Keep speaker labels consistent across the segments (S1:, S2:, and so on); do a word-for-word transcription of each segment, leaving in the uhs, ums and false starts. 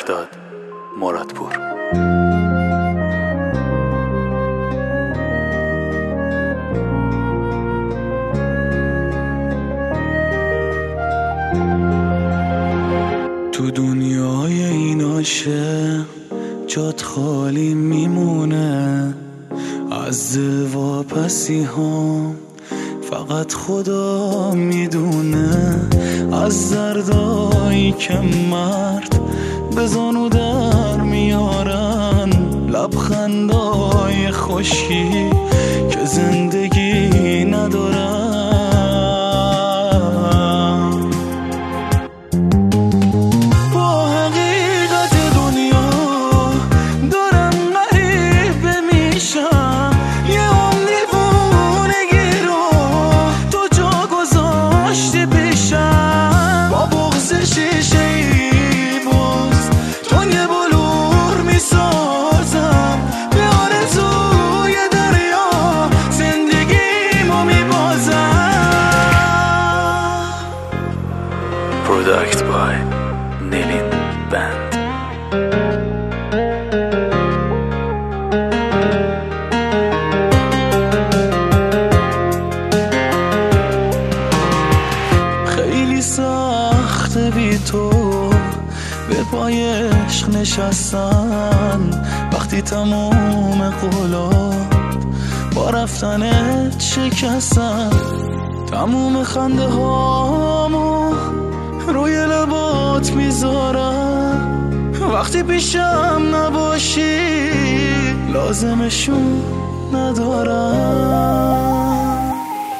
S1: مهرداد مرادپور.
S2: تو دنیای این عاشق جات خالی میمونه، از دل واپسی هم فقط خدا میدونه. از دردایی که مرد به زانو در میارن، لبخندای خوشی که زندگی ندارن.
S1: Product by Nilin Band.
S2: خیلی سخته بی تو به پای عشق نشستن، وقتی تموم قولات با رفتنت شکستن. تموم خنده هامو روی لبات میذارم، وقتی پیشم نباشی لازمشون ندارم.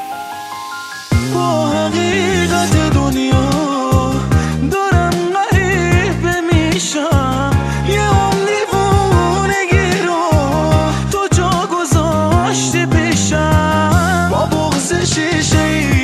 S2: با حقیقت دنیا دارم غریبه میشم، یه عمر دیوونگی رو تو جا گذاشتی پیشم. با بغض شیشه‌ای